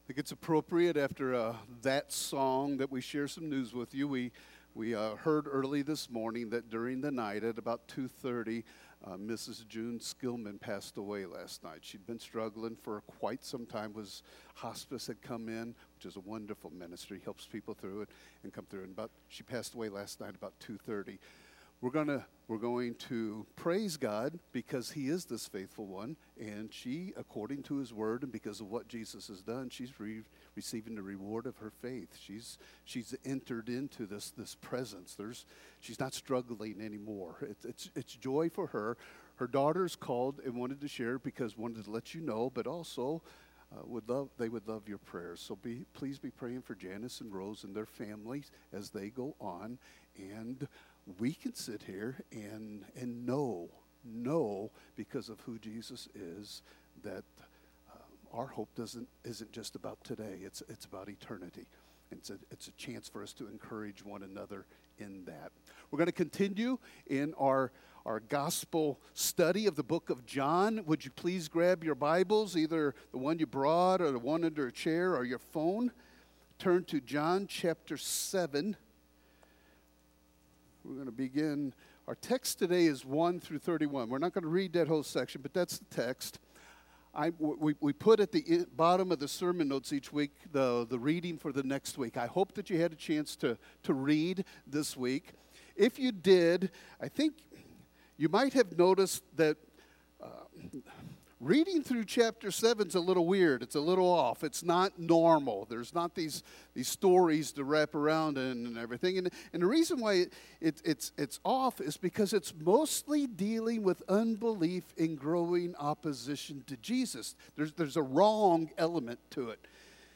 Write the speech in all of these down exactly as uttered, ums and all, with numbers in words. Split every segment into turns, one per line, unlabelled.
think it's appropriate after uh, that song that we share some news with you. We we uh, heard early this morning that during the night at about two thirty, uh, Missus June Skillman passed away last night. She'd been struggling for quite some time. Was hospice had come in, which is a wonderful ministry, helps people through it and come through. And about she passed away last night about two thirty. We're gonna we're going to praise God because He is this faithful one, and she, according to His word, and because of what Jesus has done, she's re- receiving the reward of her faith. She's she's entered into this this presence. There's she's not struggling anymore. It's it's it's joy for her. Her daughters called and wanted to share because wanted to let you know, but also uh, would love they would love your prayers. So be please be praying for Janice and Rose and their families as they go on, and we can sit here and and know, know because of who Jesus is, that uh, our hope doesn't isn't just about today. It's it's about eternity. It's a, it's a chance for us to encourage one another in that. We're going to continue in our our gospel study of the book of John. Would you please grab your Bibles, either the one you brought or the one under a chair or your phone. Turn to John chapter seven. We're going to begin. Our text today is one through thirty-one. We're not going to read that whole section, but that's the text. I, we, we put at the bottom of the sermon notes each week the, the reading for the next week. I hope that you had a chance to, to read this week. If you did, I think you might have noticed that uh, reading through chapter seven is a little weird. It's a little off. It's not normal. There's not these these stories to wrap around in and everything. And, and the reason why it, it, it's it's off is because it's mostly dealing with unbelief and growing opposition to Jesus. There's there's a wrong element to it.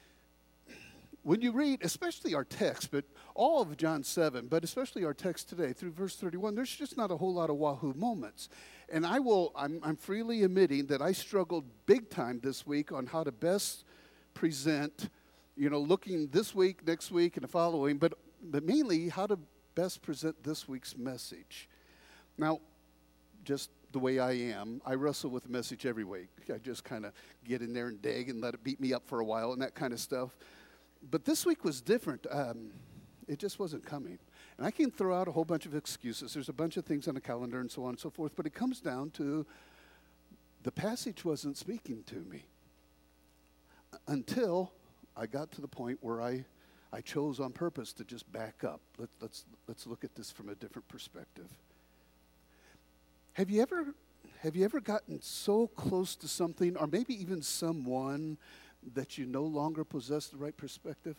When you read, especially our text, but all of John seven, but especially our text today through verse thirty-one, there's just not a whole lot of wahoo moments. And I will, I'm, I'm freely admitting that I struggled big time this week on how to best present, you know, looking this week, next week, and the following, but, but mainly how to best present this week's message. Now, just the way I am, I wrestle with the message every week. I just kind of get in there and dig and let it beat me up for a while and that kind of stuff. But this week was different. Um, it just wasn't coming. And I can throw out a whole bunch of excuses. There's a bunch of things on the calendar and so on and so forth. But it comes down to the passage wasn't speaking to me until I got to the point where I, I chose on purpose to just back up. Let, let's let's look at this from a different perspective. Have you ever have you ever gotten so close to something, or maybe even someone, that you no longer possess the right perspective?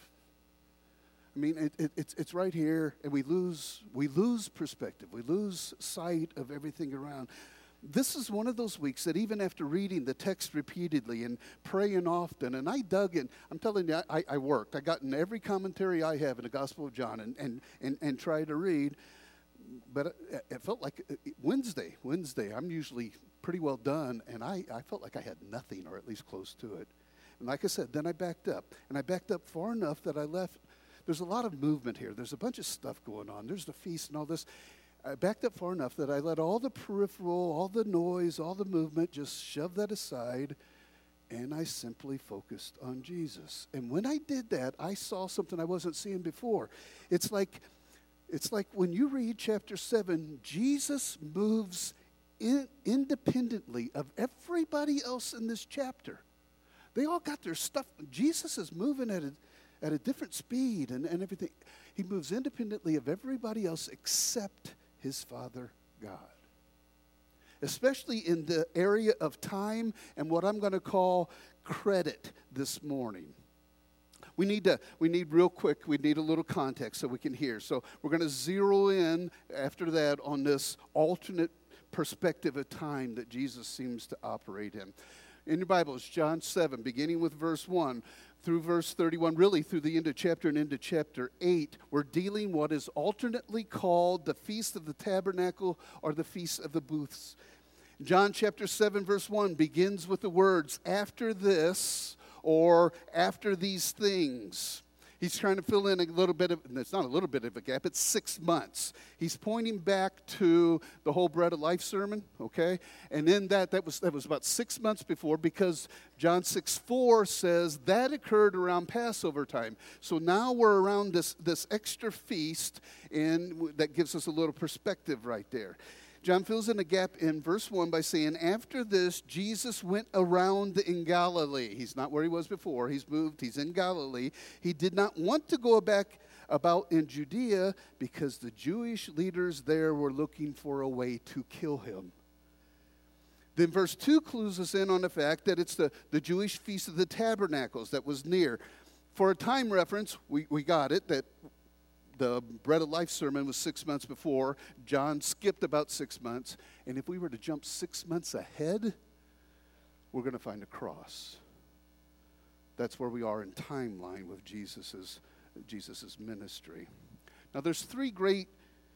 I mean, it, it, it's it's right here, and we lose we lose perspective. We lose sight of everything around. This is one of those weeks that even after reading the text repeatedly and praying often, and I dug in, I'm telling you, I, I worked. I got in every commentary I have in the Gospel of John and, and, and, and tried to read, but it, it felt like Wednesday, Wednesday, I'm usually pretty well done, and I, I felt like I had nothing, or at least close to it. And like I said, then I backed up, and I backed up far enough that I left. There's a lot of movement here. There's a bunch of stuff going on. There's the feast and all this. I backed up far enough that I let all the peripheral, all the noise, all the movement, just shove that aside, and I simply focused on Jesus. And when I did that, I saw something I wasn't seeing before. It's like, it's like when you read chapter seven, Jesus moves in, independently of everybody else in this chapter. They all got their stuff. Jesus is moving at a at a different speed and, and everything. He moves independently of everybody else except his Father God. Especially in the area of time and what I'm going to call credit this morning. We need to, we need real quick, we need a little context so we can hear. So we're going to zero in after that on this alternate perspective of time that Jesus seems to operate in. In your Bibles, John seven, beginning with verse one through verse thirty-one, really through the end of chapter and into chapter eight, we're dealing what is alternately called the Feast of the Tabernacle or the Feast of the Booths. John chapter seven, verse one begins with the words, after this, or after these things. He's trying to fill in a little bit of, and it's not a little bit of a gap, it's six months. He's pointing back to the whole Bread of Life sermon, okay? And in that, that was, that was about six months before, because John six four says that occurred around Passover time. So now we're around this, this extra feast, and that gives us a little perspective right there. John fills in a gap in verse one by saying, after this, Jesus went around in Galilee. He's not where he was before. He's moved. He's in Galilee. He did not want to go back about in Judea because the Jewish leaders there were looking for a way to kill him. Then verse two clues us in on the fact that it's the, the Jewish Feast of the Tabernacles that was near. For a time reference, we, we got it, that the Bread of Life sermon was six months before. John skipped about six months. And if we were to jump six months ahead, we're going to find a cross. That's where we are in timeline with Jesus's, Jesus's ministry. Now, there's three great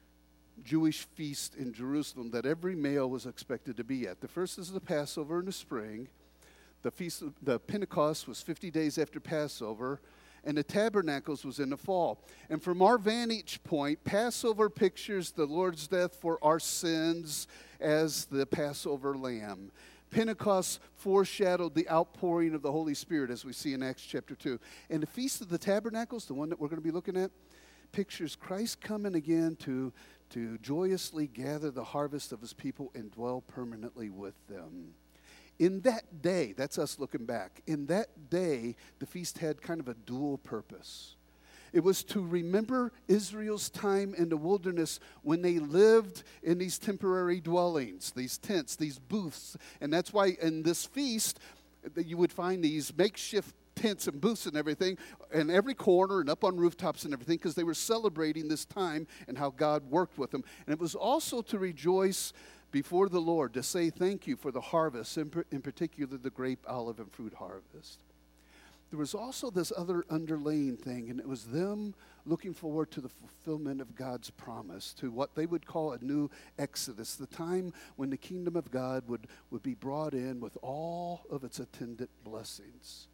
Jewish feasts in Jerusalem that every male was expected to be at. The first is the Passover in the spring. The feast of the Pentecost was fifty days after Passover. And the Tabernacles was in the fall. And from our vantage point, Passover pictures the Lord's death for our sins as the Passover lamb. Pentecost foreshadowed the outpouring of the Holy Spirit, as we see in Acts chapter two. And the Feast of the Tabernacles, the one that we're going to be looking at, pictures Christ coming again to, to joyously gather the harvest of his people and dwell permanently with them. In that day, that's us looking back, in that day, the feast had kind of a dual purpose. It was to remember Israel's time in the wilderness when they lived in these temporary dwellings, these tents, these booths. And that's why in this feast, you would find these makeshift tents and booths and everything in every corner and up on rooftops and everything, because they were celebrating this time and how God worked with them. And it was also to rejoice before the Lord, to say thank you for the harvest, in, in particular the grape, olive, and fruit harvest. There was also this other underlying thing, and it was them looking forward to the fulfillment of God's promise, to what they would call a new Exodus, the time when the kingdom of God would, would be brought in with all of its attendant blessings.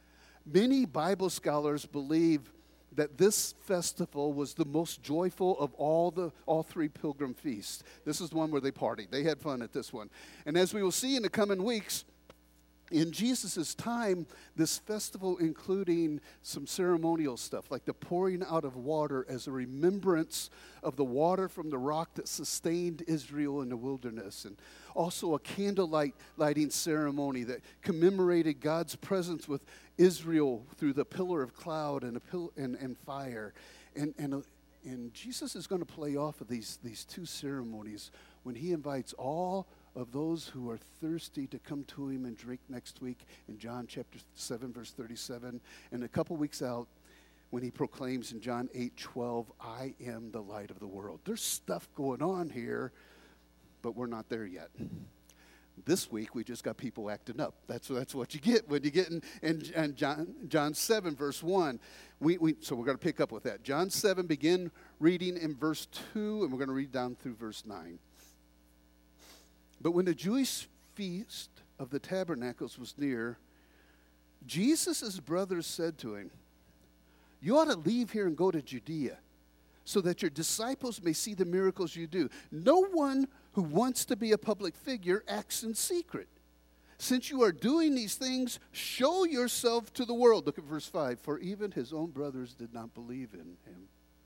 Many Bible scholars believe that this festival was the most joyful of all the all three pilgrim feasts. This is the one where they partied. They had fun at this one. And as we will see in the coming weeks, in Jesus' time, this festival including some ceremonial stuff, like the pouring out of water as a remembrance of the water from the rock that sustained Israel in the wilderness, and also a candlelight lighting ceremony that commemorated God's presence with Israel through the pillar of cloud and a pill- and, and fire. And, and, uh, and Jesus is going to play off of these, these two ceremonies when he invites all of those who are thirsty to come to him and drink next week in John chapter seven, verse thirty-seven. And a couple weeks out, when he proclaims in John eight twelve, I am the light of the world. There's stuff going on here, but we're not there yet. This week, we just got people acting up. That's, that's what you get when you get in, in, in John, John seven, verse one. We, we, so we're going to pick up with that. John seven, begin reading in verse two, and we're going to read down through verse nine. But when the Jewish feast of the tabernacles was near, Jesus' brothers said to him, you ought to leave here and go to Judea, so that your disciples may see the miracles you do. No one who wants to be a public figure acts in secret. Since you are doing these things, show yourself to the world. Look at verse five. For even his own brothers did not believe in him.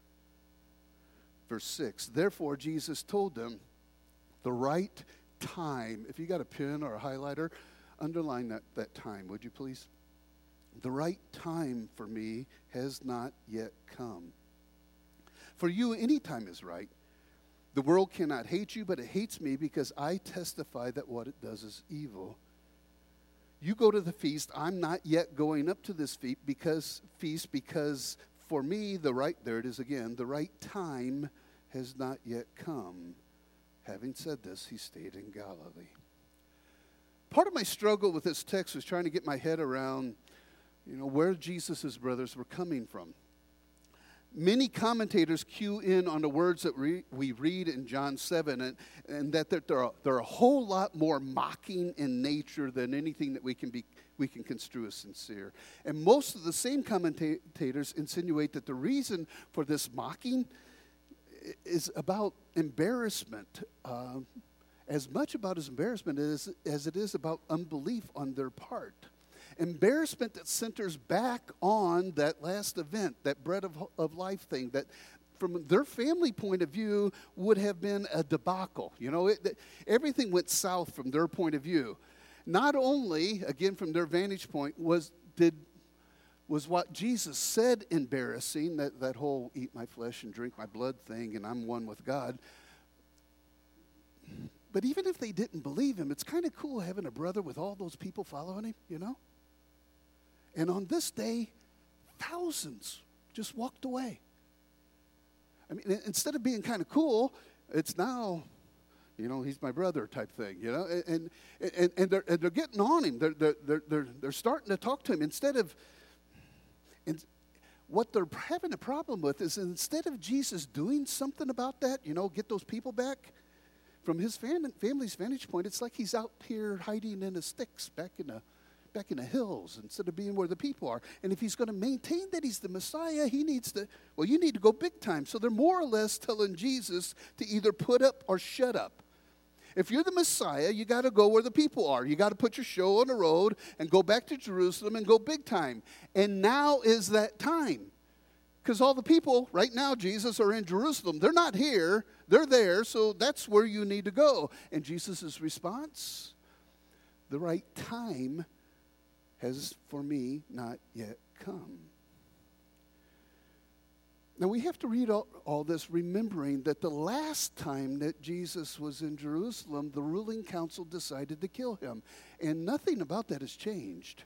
Verse six. Therefore Jesus told them, the right time, if you got a pen or a highlighter, underline that, that time, would you please? The right time for me has not yet come. For you, any time is right. The world cannot hate you, but it hates me because I testify that what it does is evil. You go to the feast. I'm not yet going up to this feast because, feast because for me, the right, there it is again, the right time has not yet come. Having said this, he stayed in Galilee. Part of my struggle with this text was trying to get my head around, you know, where Jesus' brothers were coming from. Many commentators cue in on the words that we, we read in John seven, and, and that they're, they're, a, they're a whole lot more mocking in nature than anything that we can be we can construe as sincere. And most of the same commentators insinuate that the reason for this mocking is about embarrassment, uh, as much about his embarrassment as, as it is about unbelief on their part. Embarrassment that centers back on that last event, that bread of, of life thing, that from their family point of view would have been a debacle. You know, it, everything went south from their point of view. Not only, again from their vantage point, was did was what Jesus said embarrassing, that, that whole eat my flesh and drink my blood thing and I'm one with God. But even if they didn't believe him, it's kind of cool having a brother with all those people following him, you know? And on this day, thousands just walked away. I mean, instead of being kind of cool, it's now, you know, he's my brother type thing, you know? And and, and, they're, and they're getting on him. They're, they're, they're, they're starting to talk to him. Instead of, and what they're having a problem with is instead of Jesus doing something about that, you know, get those people back, from his fam- family's vantage point, it's like he's out here hiding in the sticks back in the back in the hills instead of being where the people are. And if he's going to maintain that he's the Messiah, he needs to, well, you need to go big time. So they're more or less telling Jesus to either put up or shut up. If you're the Messiah, you got to go where the people are. You got to put your show on the road and go back to Jerusalem and go big time. And now is that time. Because all the people right now, Jesus, are in Jerusalem. They're not here. They're there, so that's where you need to go. And Jesus' response, the right time has, for me, not yet come. Now, we have to read all, all this remembering that the last time that Jesus was in Jerusalem, the ruling council decided to kill him. And nothing about that has changed.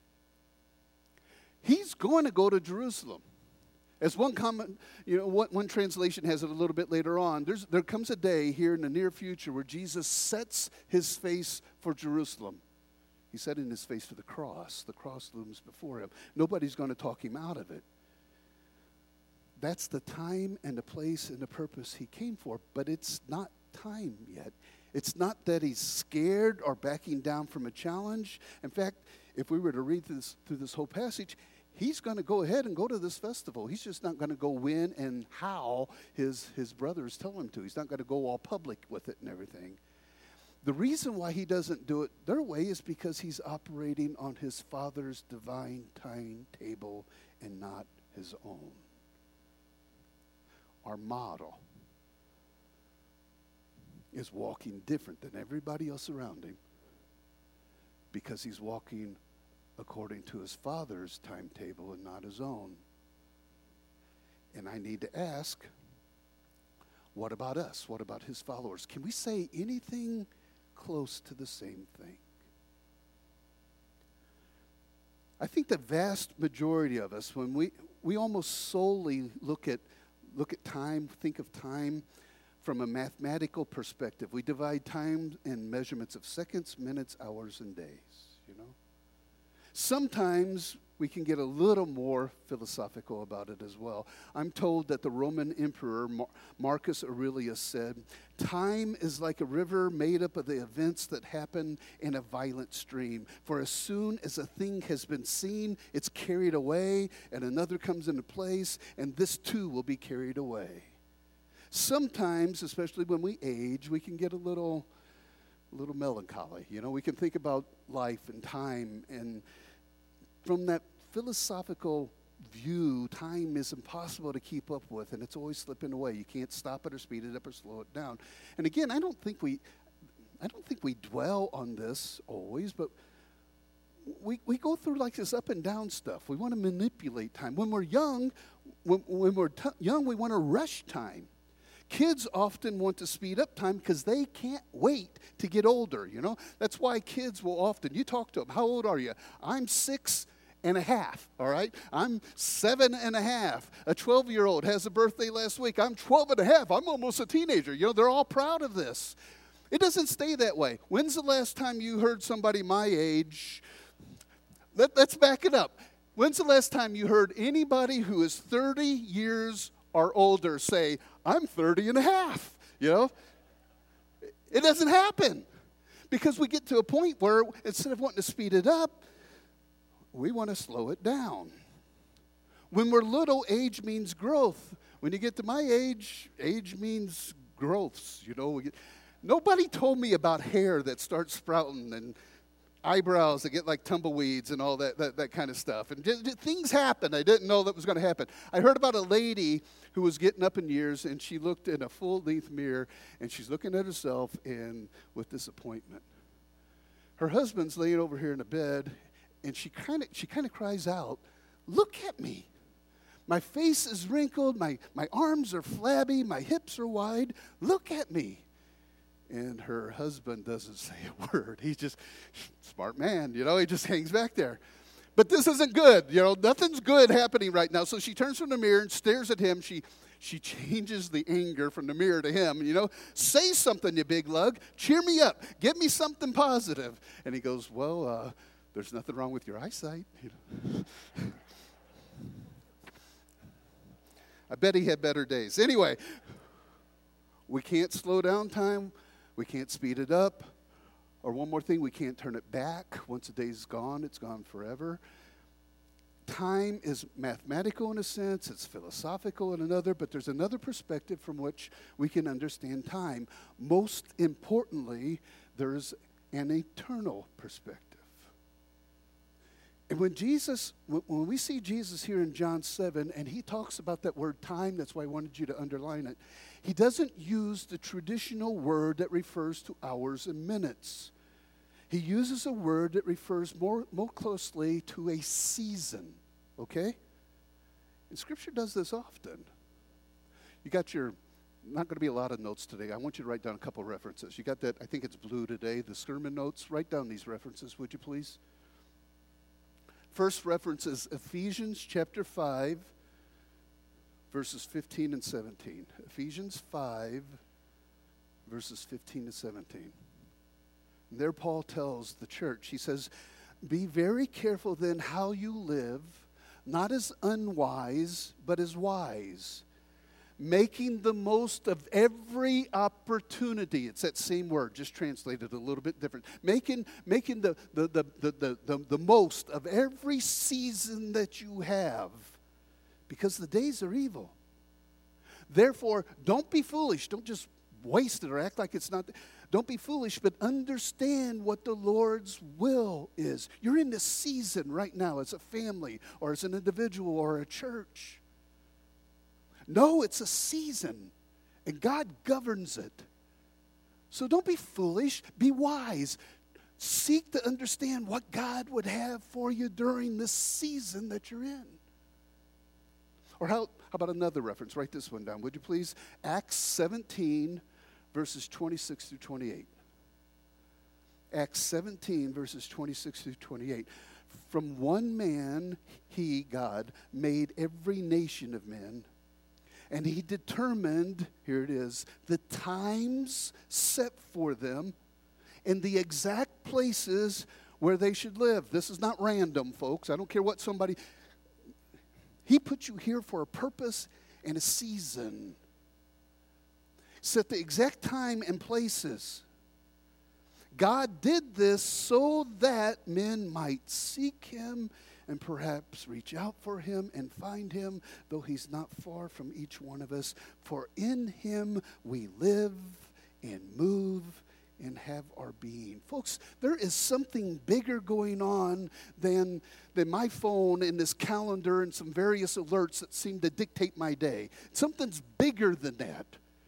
He's going to go to Jerusalem. As one comment, you know, one, one translation has it a little bit later on, there's, there comes a day here in the near future where Jesus sets his face for Jerusalem. He's setting his face for the cross. The cross looms before him. Nobody's going to talk him out of it. That's the time and the place and the purpose he came for, but it's not time yet. It's not that he's scared or backing down from a challenge. In fact, if we were to read this, through this whole passage, he's going to go ahead and go to this festival. He's just not going to go when and how his, his brothers tell him to. He's not going to go all public with it and everything. The reason why he doesn't do it their way is because he's operating on his Father's divine timetable and not his own. Our model is walking different than everybody else around him because he's walking according to his Father's timetable and not his own. And I need to ask, what about us? What about his followers? Can we say anything close to the same thing? I think the vast majority of us, when we, we almost solely look at look at time, think of time from a mathematical perspective. We divide time in measurements of seconds, minutes, hours, and days, you know. Sometimes we can get a little more philosophical about it as well. I'm told that the Roman emperor Mar- Marcus Aurelius said, time is like a river made up of the events that happen in a violent stream. For as soon as a thing has been seen, it's carried away, and another comes into place, and this too will be carried away. Sometimes, especially when we age, we can get a little, a little melancholy. You know, we can think about life and time, and from that philosophical view, time is impossible to keep up with, and it's always slipping away. You can't stop it or speed it up or slow it down. And again, I don't think we, I don't think we dwell on this always, but we we go through like this up and down stuff. We want to manipulate time. When we're young, when, when we're t- young, we want to rush time. Kids often want to speed up time because they can't wait to get older, you know. That's why kids will often, you talk to them, how old are you? I'm six and a half, all right? I'm seven and a half. A twelve-year-old has a birthday last week. I'm twelve and a half. I'm almost a teenager. You know, they're all proud of this. It doesn't stay that way. When's the last time you heard somebody my age? Let, let's back it up. When's the last time you heard anybody who is thirty years or older say, I'm thirty and a half? You know? It doesn't happen. Because we get to a point where instead of wanting to speed it up, we want to slow it down. When we're little, age means growth. When you get to my age, age means growths. You know, we get, nobody told me about hair that starts sprouting and eyebrows that get like tumbleweeds and all that, that, that kind of stuff. And just, just, things happen. I didn't know that was going to happen. I heard about a lady who was getting up in years, and she looked in a full-length mirror, and she's looking at herself and with disappointment. Her husband's laying over here in the bed, and she kind of she kind of cries out, look at me. My face is wrinkled, my, my arms are flabby, my hips are wide. Look at me. And her husband doesn't say a word. He's just, smart man, you know, he just hangs back there. But this isn't good, you know, nothing's good happening right now. So she turns from the mirror and stares at him. She she changes the anger from the mirror to him, you know. Say something, you big lug. Cheer me up. Give me something positive. And he goes, well, uh, there's nothing wrong with your eyesight. You know? I bet he had better days. Anyway, we can't slow down time. We can't speed it up. Or one more thing, we can't turn it back. Once a day's gone, it's gone forever. Time is mathematical in a sense. It's philosophical in another. But there's another perspective from which we can understand time. Most importantly, there's an eternal perspective. And when Jesus, when we see Jesus here in John seven, and he talks about that word time, that's why I wanted you to underline it, he doesn't use the traditional word that refers to hours and minutes. He uses a word that refers more, more closely to a season, okay? And Scripture does this often. You got your, not going to be a lot of notes today. I want you to write down a couple references. You got that, I think it's blue today, the sermon notes. Write down these references, would you please? First reference is Ephesians chapter five, verses fifteen and seventeen. Ephesians five, verses fifteen to seventeen. And there Paul tells the church, he says, be very careful then how you live, not as unwise, but as wise, making the most of every opportunity. It's that same word, just translated a little bit different. Making, making the, the, the, the, the, the, the most of every season that you have, because the days are evil. Therefore, don't be foolish. Don't just waste it or act like it's not. Don't be foolish, but understand what the Lord's will is. You're in this season right now as a family or as an individual or a church. No, it's a season, and God governs it. So don't be foolish, be wise. Seek to understand what God would have for you during this season that you're in. Or how, how about another reference? Write this one down, would you please? Acts seventeen, verses twenty-six through twenty-eight. Acts seventeen, verses twenty-six through twenty-eight. From one man, he, God, made every nation of men. And he determined, here it is, the times set for them and the exact places where they should live. This is not random, folks. I don't care what somebody... He put you here for a purpose and a season. Set the exact time and places. God did this so that men might seek him and perhaps reach out for him and find him, though he's not far from each one of us. For in him we live and move and have our being. Folks, there is something bigger going on than, than my phone and this calendar and some various alerts that seem to dictate my day. Something's bigger than that.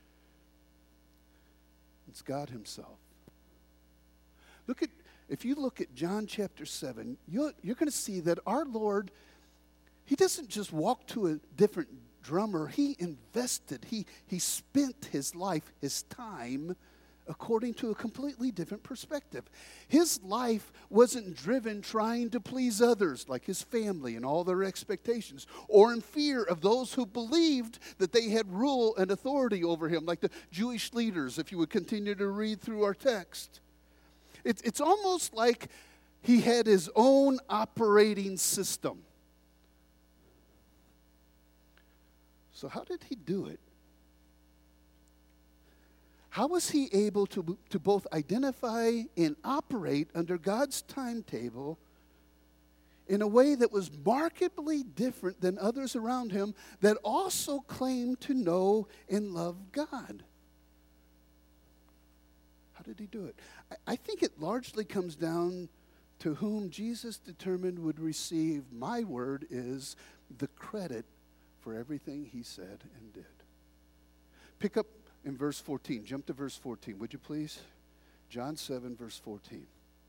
It's God himself. Look at, if you look at John chapter seven, you're, you're going to see that our Lord, he doesn't just walk to a different drummer. He invested, he, he spent his life, his time, according to a completely different perspective. His life wasn't driven trying to please others, like his family and all their expectations, or in fear of those who believed that they had rule and authority over him, like the Jewish leaders, if you would continue to read through our text. It's, it's almost like he had his own operating system. So how did he do it? How was he able to, to both identify and operate under God's timetable in a way that was markedly different than others around him that also claimed to know and love God? How did he do it? I, I think it largely comes down to whom Jesus determined would receive, my word is, the credit for everything he said and did. Pick up in verse fourteen. Jump to verse fourteen, would you please? John seven, verse fourteen.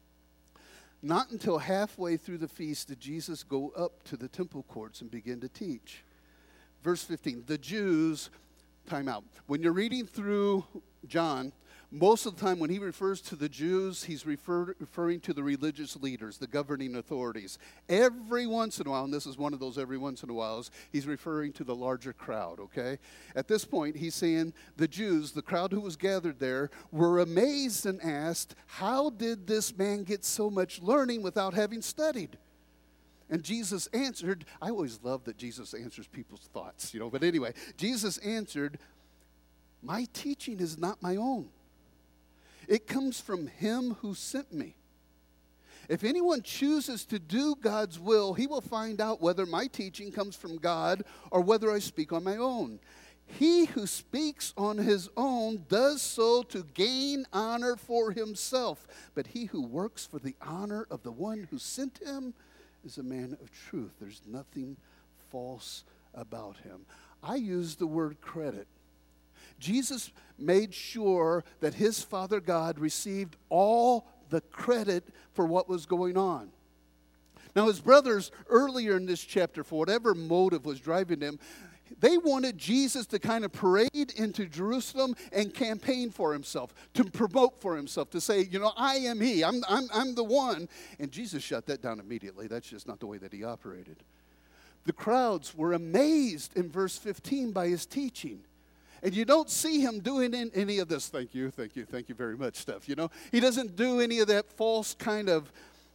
Not until halfway through the feast did Jesus go up to the temple courts and begin to teach. Verse fifteen, the Jews, time out. When you're reading through John, most of the time when he refers to the Jews, he's refer, referring to the religious leaders, the governing authorities. Every once in a while, and this is one of those every once in a while, he's referring to the larger crowd, okay? At this point, he's saying the Jews, the crowd who was gathered there, were amazed and asked, how did this man get so much learning without having studied? And Jesus answered, I always love that Jesus answers people's thoughts, you know, but anyway, Jesus answered, my teaching is not my own. It comes from him who sent me. If anyone chooses to do God's will, he will find out whether my teaching comes from God or whether I speak on my own. He who speaks on his own does so to gain honor for himself, but he who works for the honor of the one who sent him is a man of truth. There's nothing false about him. I use the word credit. Jesus made sure that his Father God received all the credit for what was going on. Now, his brothers, earlier in this chapter, for whatever motive was driving them, they wanted Jesus to kind of parade into Jerusalem and campaign for himself, to promote for himself, to say, you know, I am he, I'm, I'm, I'm the one. And Jesus shut that down immediately. That's just not the way that he operated. The crowds were amazed in verse fifteen by his teaching. And you don't see him doing any of this, thank you, thank you, thank you very much stuff, you know. He doesn't do any of that false kind of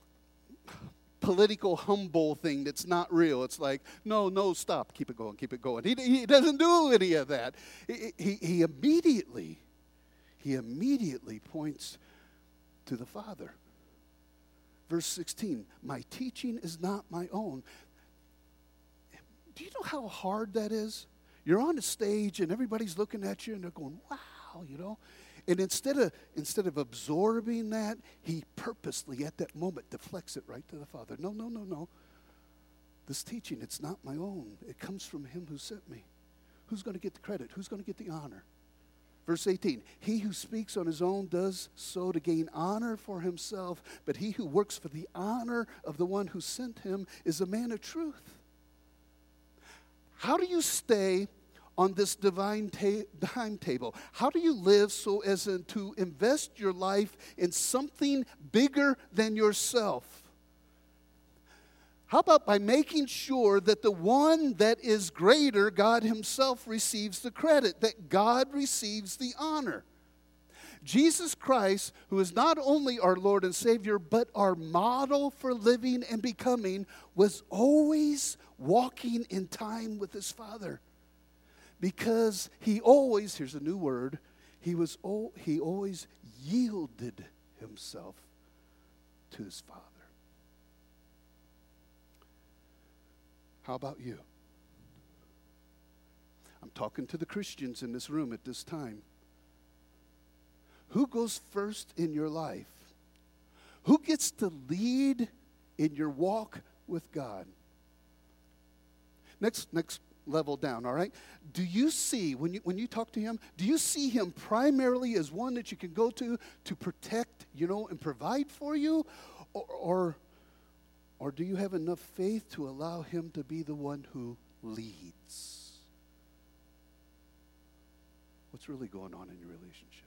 political humble thing that's not real. It's like, no, no, stop, keep it going, keep it going. He, he doesn't do any of that. He, he, he immediately, he immediately points to the Father. Verse sixteen, my teaching is not my own. Do you know how hard that is? You're on a stage and everybody's looking at you and they're going, wow, you know. And instead of instead of absorbing that, he purposely at that moment deflects it right to the Father. No, no, no, no. This teaching, it's not my own. It comes from him who sent me. Who's going to get the credit? Who's going to get the honor? Verse eighteen, he who speaks on his own does so to gain honor for himself, but he who works for the honor of the one who sent him is a man of truth. How do you stay on this divine ta- timetable? How do you live so as in to invest your life in something bigger than yourself? How about by making sure that the one that is greater, God himself, receives the credit, that God receives the honor? Jesus Christ, who is not only our Lord and Savior, but our model for living and becoming, was always walking in time with his Father. Because he always, here's a new word, he was he always yielded himself to his Father. How about you? I'm talking to the Christians in this room at this time. Who goes first in your life? Who gets to lead in your walk with God? Next, next level down, all right? Do you see, when you, when you talk to him, do you see him primarily as one that you can go to to protect, you know, and provide for you? Or, or, or do you have enough faith to allow him to be the one who leads? What's really going on in your relationship?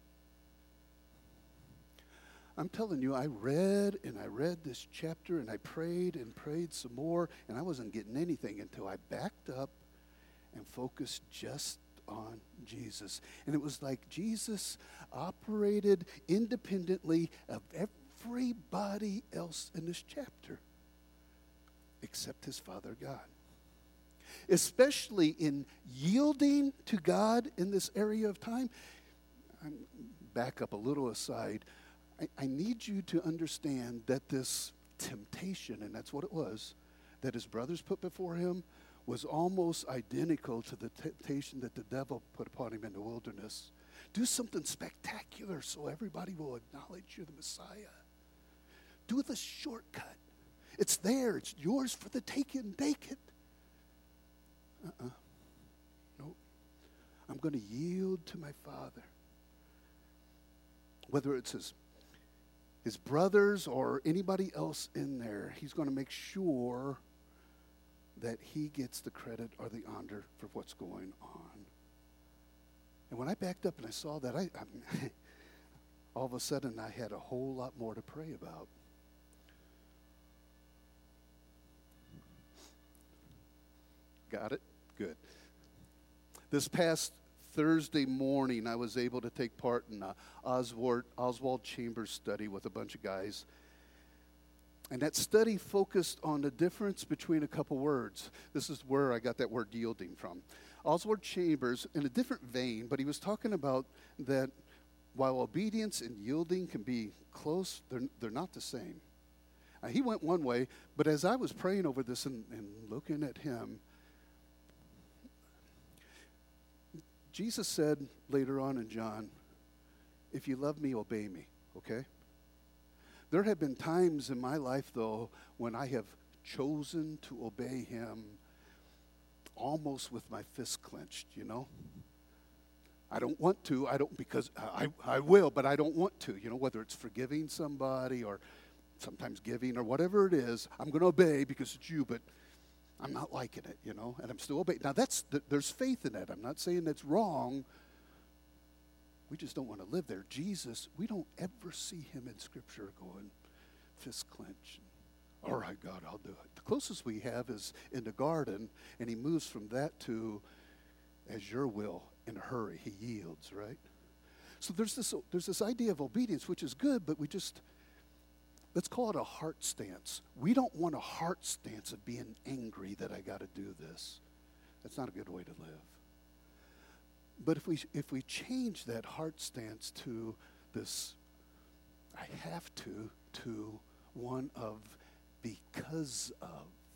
I'm telling you, I read and I read this chapter and I prayed and prayed some more, and I wasn't getting anything until I backed up and focused just on Jesus. And it was like Jesus operated independently of everybody else in this chapter except his Father God. especially in yielding to God in this area of time. I'm, back up a little aside. I, I need you to understand that this temptation, and that's what it was, that his brothers put before him, was almost identical to the temptation that the devil put upon him in the wilderness. Do something spectacular so everybody will acknowledge you're the Messiah. Do the shortcut. It's there. It's yours for the taking. Take it. Uh-uh. Nope. I'm going to yield to my Father. Whether it's his, his brothers or anybody else in there, he's going to make sure that he gets the credit or the honor for what's going on. And when I backed up and I saw that, I, I all of a sudden I had a whole lot more to pray about. Got it? Good. This past Thursday morning, I was able to take part in a Oswald, Oswald Chambers study with a bunch of guys. And that study focused on the difference between a couple words. This is where I got that word yielding from. Oswald Chambers, in a different vein, but he was talking about that while obedience and yielding can be close, they're, they're not the same. Uh, he went one way, but as I was praying over this and, and looking at him, Jesus said later on in John, if you love me, obey me, okay? There have been times in my life, though, when I have chosen to obey him almost with my fist clenched, you know? I don't want to, I don't, because I, I will, but I don't want to, you know, whether it's forgiving somebody or sometimes giving or whatever it is, I'm going to obey because it's you, but I'm not liking it, you know, and I'm still obeying. Now, that's, there's faith in that. I'm not saying that's wrong. We just don't want to live there. Jesus, we don't ever see him in Scripture going fist clench. All right, God, I'll do it. The closest we have is in the garden, and he moves from that to, as your will, in a hurry. He yields, right? So there's this, there's this idea of obedience, which is good, but we just, let's call it a heart stance. We don't want a heart stance of being angry that I got to do this. That's not a good way to live. But if we if we change that heart stance to this, I have to, to one of because of,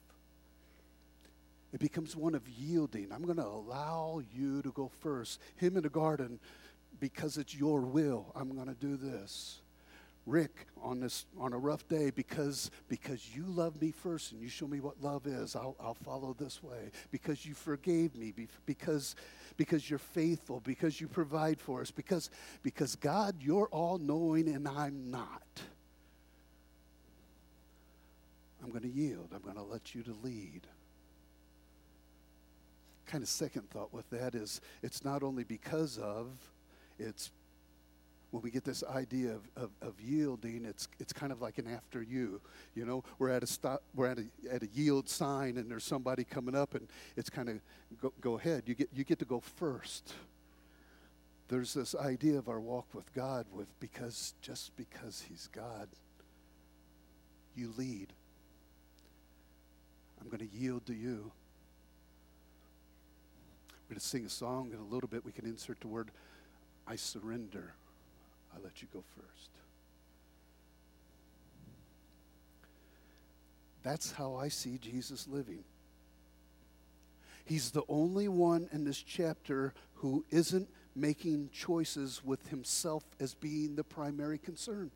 it becomes one of yielding. I'm going to allow you to go first. Him in the garden, because it's your will, I'm going to do this. Rick, on this on a rough day, because because you love me first and you show me what love is, I'll I'll follow this way. Because you forgave me, because because you're faithful, because you provide for us, because because God, you're all knowing and I'm not. I'm going to yield. I'm going to let you to lead. Kind of second thought with that is it's not only because of, it's when we get this idea of, of, of yielding, it's it's kind of like an after you. You know, we're at a stop, we're at a at a yield sign, and there's somebody coming up, and it's kind of go, go ahead. You get you get to go first. There's this idea of our walk with God, with because just because He's God, you lead. I'm going to yield to you. We're going to sing a song in a little bit. We can insert the word, I surrender. I let you go first. That's how I see Jesus living. He's the only one in this chapter who isn't making choices with himself as being the primary concern.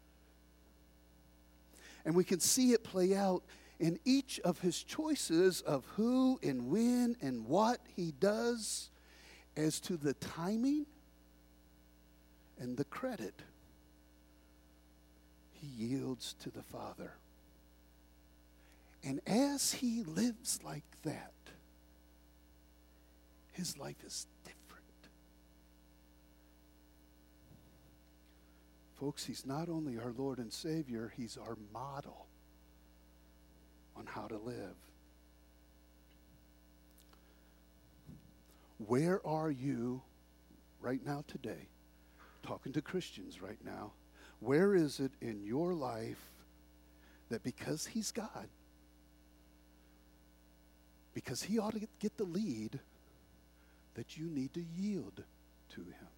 And we can see it play out in each of his choices of who and when and what he does as to the timing and the credit. He yields to the Father. And as he lives like that, his life is different. Folks, he's not only our Lord and Savior, he's our model on how to live. Where are you right now today? Talking to Christians right now. Where is it in your life that because he's God, Because he ought to get the lead that you need to yield to him.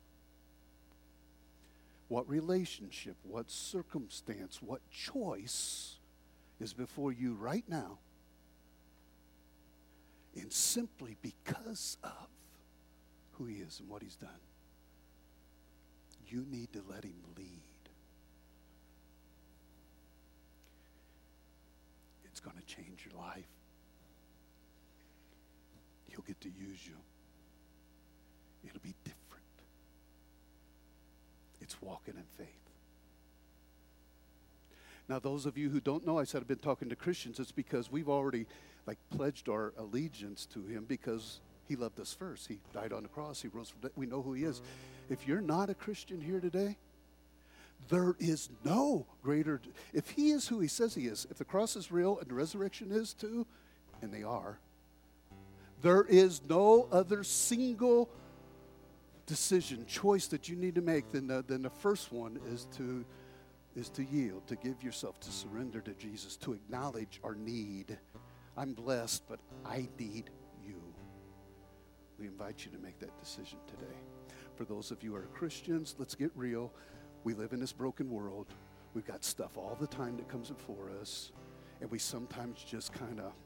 What relationship, what circumstance, what choice is before you right now? And simply because of who he is and what he's done, you need to let him lead. It's going to change your life. He'll get to use you. It'll be different. It's walking in faith. Now, those of you who don't know, I said I've been talking to Christians. It's because we've already like pledged our allegiance to him because he loved us first. He died on the cross. He rose from death. We know who he is. If you're not a Christian here today, there is no greater. If he is who he says he is, if the cross is real and the resurrection is too, and they are, there is no other single decision, choice that you need to make than the, than the first one is to is to yield, to give yourself, to surrender to Jesus, to acknowledge our need. I'm blessed, but I need you. We invite you to make that decision today. For those of you who are Christians, let's get real. We live in this broken world. We've got stuff all the time that comes before us, and we sometimes just kind of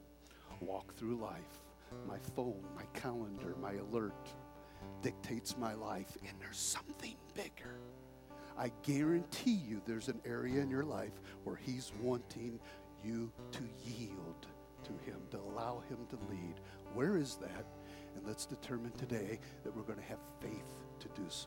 walk through life. My phone, my calendar, my alert dictates my life, and there's something bigger. I guarantee you there's an area in your life where he's wanting you to yield to him, to allow him to lead. Where is that? And let's determine today that we're going to have faith to do so.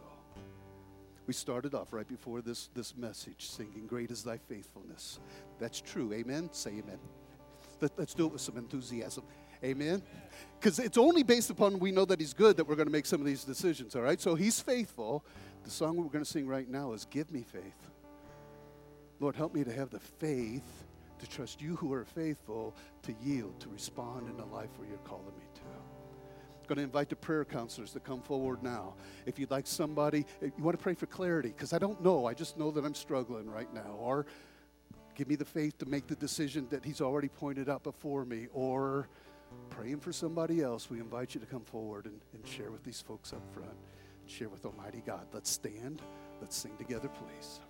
We started off right before this, this message singing, "Great is thy faithfulness." That's true. Amen? Say amen. Let, let's do it with some enthusiasm. Amen? Because it's only based upon we know that he's good that we're going to make some of these decisions, all right? So he's faithful. The song we're going to sing right now is "Give Me Faith." Lord, help me to have the faith to trust you who are faithful, to yield, to respond in the life where you're calling me to. I'm going to invite the prayer counselors to come forward now. If you'd like somebody, if you want to pray for clarity, because I don't know. I just know that I'm struggling right now. Or give me the faith to make the decision that he's already pointed out before me. Or praying for somebody else, we invite you to come forward and, and share with these folks up front. Share with Almighty God. Let's stand. Let's sing together, please.